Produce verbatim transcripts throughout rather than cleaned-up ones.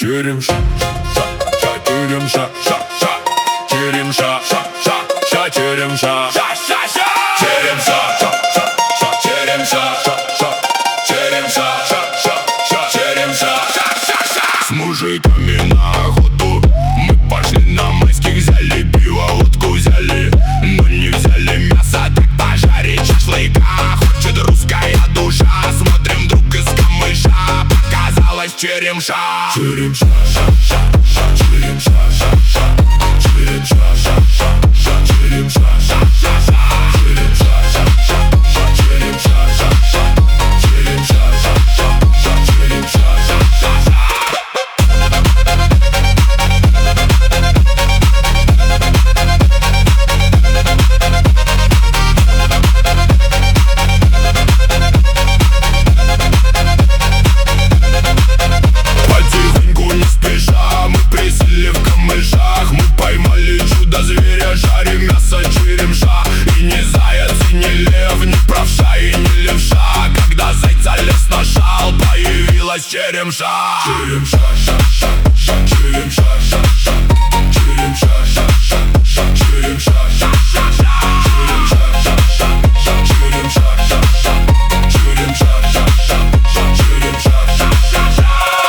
Черемша, ша, ша, черемша, ша, ша, черемша, ша, ша, ша, черемша, ша, ша, ша, черемша, ша, ша, ша, черемша, ша, ша, черемша, ша, ша, ша, черемша, ша, ша, ша. С мужиками на охоту мы пошли на майских, взяли пиво, утку взяли, но не взяли мясо, так пожарить шашлыка. Хочет русская душа, смотрим друг из камыша, показалась черемша. Черемша, ша, ша, ша, черемша, ша, ша, черемша, ша, ша, ша, черемша, ша, ша, ша, черемша, ша, ша, ша, черемша, ша, ша, черемша, ша, ша, ша, черемша, ша, ша, ша. Черемша, черемша, ша, ша, ша, черемша, ша, ша, черемша, ша, ша, ша, черемша, ша, ша, ша, черемша, ша, ша, ша, черемша, ша, ша, черемша, ша, ша, ша, черемша, ша, ша, ша.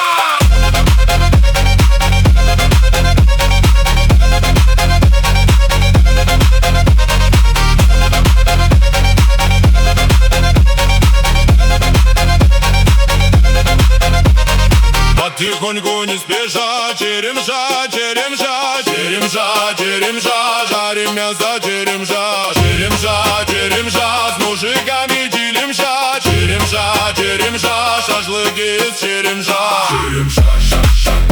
Потихоньку не спеша, черемша, черемша, черемша, черемша, жарим мясо, черемша, черемша, черемша, с мужиками делимся, черемша, черемша, шашлыки из черемша, черемша, ша, ша.